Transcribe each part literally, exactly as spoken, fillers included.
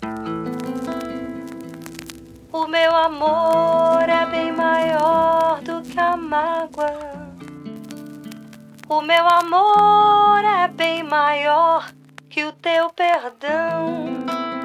O meu amor é bem maior do que a mágoa. O meu amor é bem maior que o teu perdão.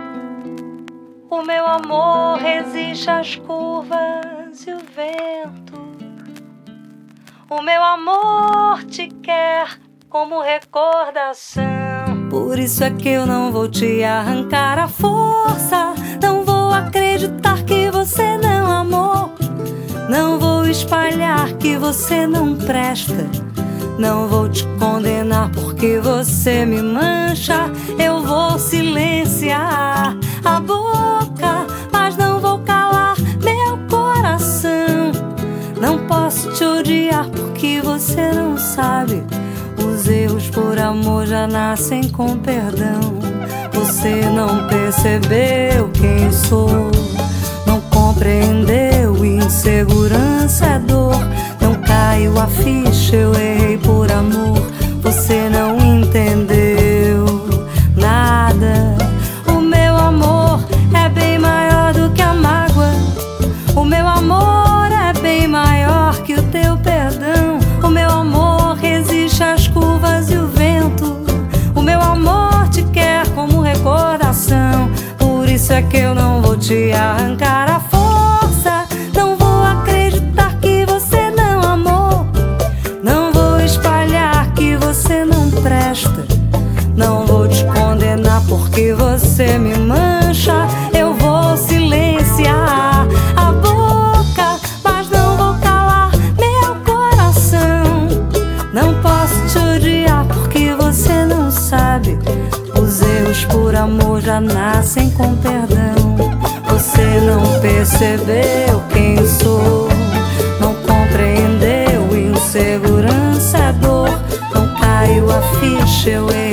O meu amor resiste às curvas e o vento. O meu amor te quer como recordação. Por isso é que eu não vou te arrancar a força. Não vou acreditar que você não amou. Não vou espalhar que você não presta. Não vou te condenar porque você me mancha. Eu vou silenciar a boca, mas não vou calar meu coração. Não posso te odiar porque você não sabe. Os erros por amor já nascem com perdão. Você não percebeu quem sou, não compreendeu, insegurança é dor. Não caiu a ficha, eu errei por amor. Você não entendeu nada. O meu amor é bem maior do que a mágoa. O meu amor é bem maior que o teu perdão. O meu amor resiste às curvas e o vento. O meu amor te quer como recordação. Por isso é que eu não vou te arrancar a força. Não vou acreditar que você não amou. Não vou espalhar que você não presta. Não vou te condenar porque você me mancha. Eu vou silenciar a boca, mas não vou calar meu coração. Não posso te odiar porque você não sabe. Os erros por amor já nascem com perdão. Você não percebeu quem sou, não compreendeu, insegurança é dor. Não caiu a ficha, eu errei